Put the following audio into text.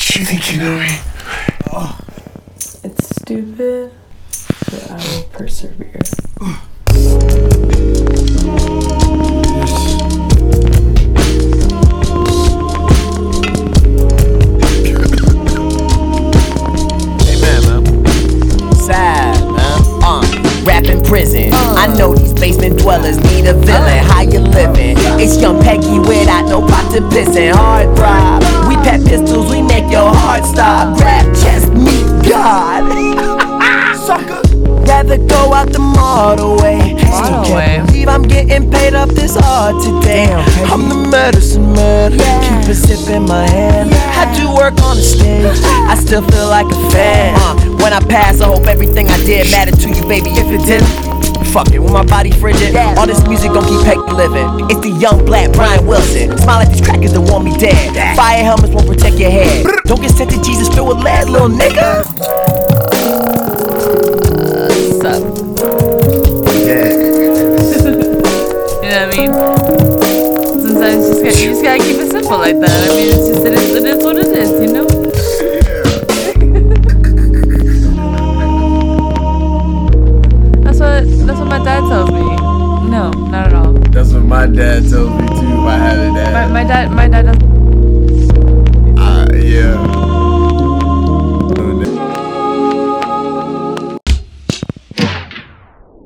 You think you know me? It's stupid, but I will persevere. Rapping prison. I know these basement dwellers need a villain. How you living? It's young Peggy without no pot to piss in. Hard throb. We pack pistols, we make your heart stop. Grab chest, meet God. Sucker. Rather go out the model way. Still can't believe I'm getting paid up this hard today. I'm the medicine man. Keep a sip in my hand. Had to work on the stage. I still feel like a fan. When I pass, I hope everything I did mattered to you, baby. If it didn't, fuck it, with my body frigid. All this music gon' keep Peggy living. It's the young black Brian Wilson. Smile at these crackers that want me dead. Fire helmets won't protect your head. Don't get sent to Jesus filled with lead, little nigga. What's up? You know what I mean? Sometimes you just gotta keep it simple like that. I mean, it's